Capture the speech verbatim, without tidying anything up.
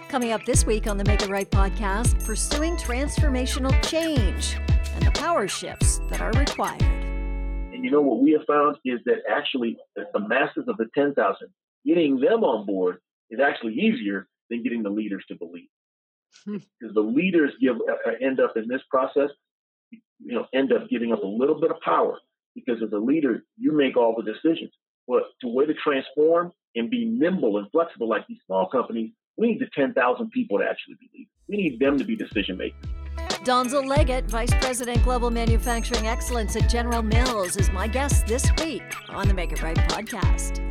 Coming up this week on the Make It Right podcast, pursuing transformational change and the power shifts that are required. And you know what we have found is that actually the masses of the ten thousand, getting them on board is actually easier than getting the leaders to believe. Because the leaders give uh, end up in this process, you know, end up giving up a little bit of power. Because as a leader, you make all the decisions. But to way to transform and be nimble and flexible like these small companies, we need the ten thousand people to actually be leaders. We need them to be decision makers. Donzel Leggett, Vice President Global Manufacturing Excellence at General Mills, is my guest this week on the Make It Right podcast.